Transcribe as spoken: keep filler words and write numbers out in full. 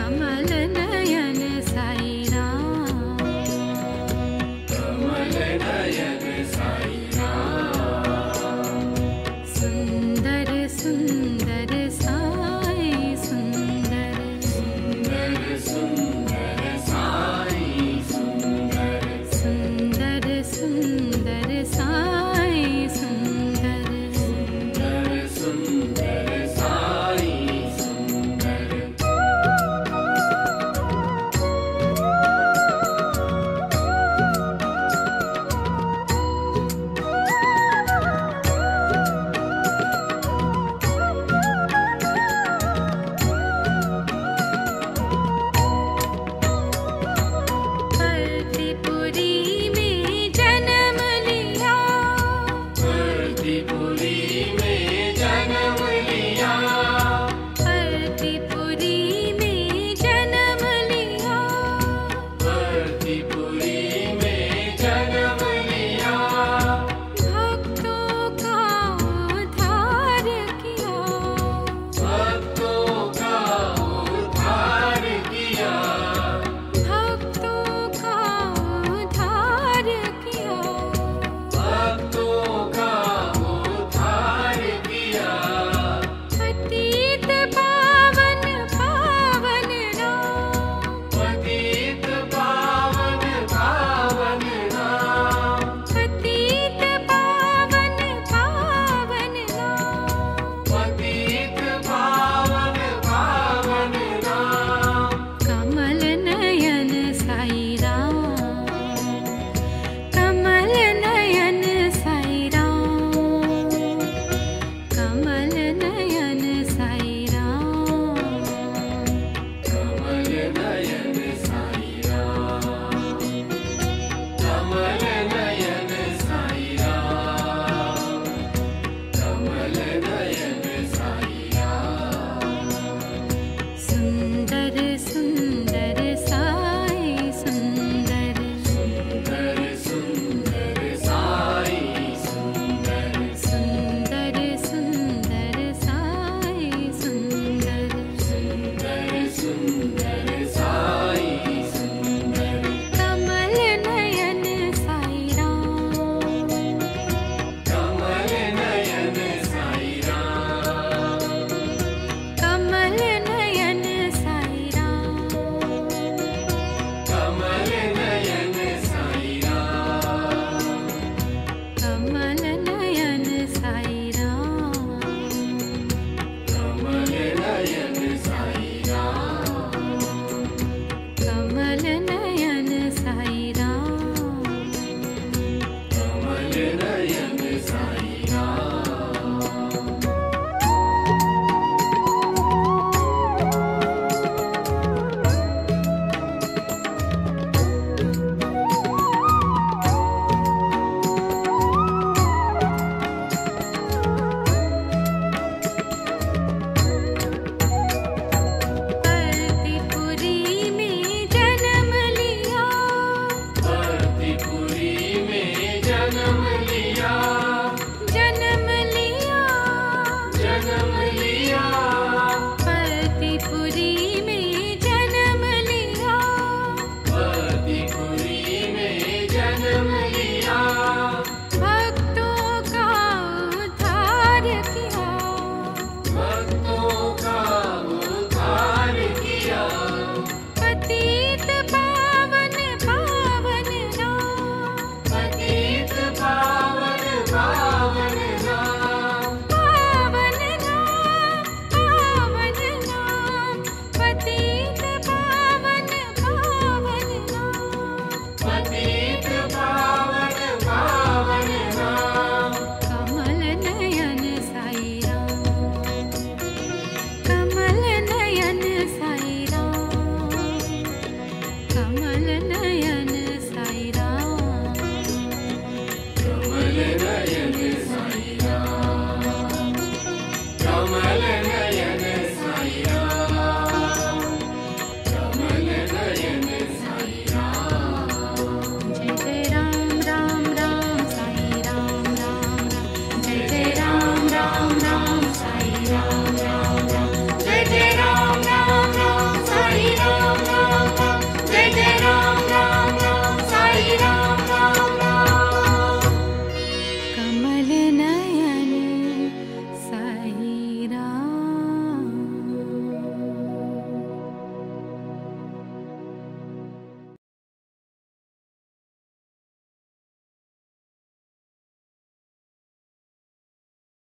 कमल नयन साई राम, कमल नयन साई राम। सुंदर सुंदर साई सुंदर, सुंदर सुंदर साई सुंदर, सुंदर सुंदर साई सुंदर, सुंदर सुंदर साई सुंदर। परतीपुरी में जन्म लिया, परतीपुरी में जन्म लिया, परतीपुरी में जन्म लिया, परतीपुरी में जन्म लिया। भक्तों का उद्धार किया, भक्तों का उद्धार किया, भक्तों का उद्धार किया, भक्तों का उद्धार किया। पतित पावन पावन राम, पतित पावन पावन राम, पतित पावन पावन राम, पतित पावन पावन राम। कमल नयन साई राम, कमल नयन साई राम, कमल नयन साई राम, कमल नयन साई राम, कमल नयन साई राम, कमल नयन साई राम। सुंदर सुंदर साई सुंदर, सुंदर सुंदर साई सुंदर, सुंदर सुंदर साई सुंदर, सुंदर सुंदर साई सुंदर। कमल नयन साई राम, कमल नयन साई राम, कमल नयन साई राम, कमल नयन साई राम, कमल नयन साई राम, कमल नयन साई राम, कमल नयन साई राम, कमल नयन साई राम। परतीपुरी में जन्म लिया, परतीपुरी में जन्म लिया, जन्म लिया, जन्म लिया, परतीपुरी में जन्म लिया, परतीपुरी में जन्म लिया। भक्तों का उद्धार किया, भक्तों का उद्धार किया, पतित पावन पावन राम, पतित पावन पावन राम, पावन राम, पावन राम, पतित पावन पावन राम, पतित पावन पावन राम। कमल नयन साई राम, कमल नयन साई राम, कमल नयन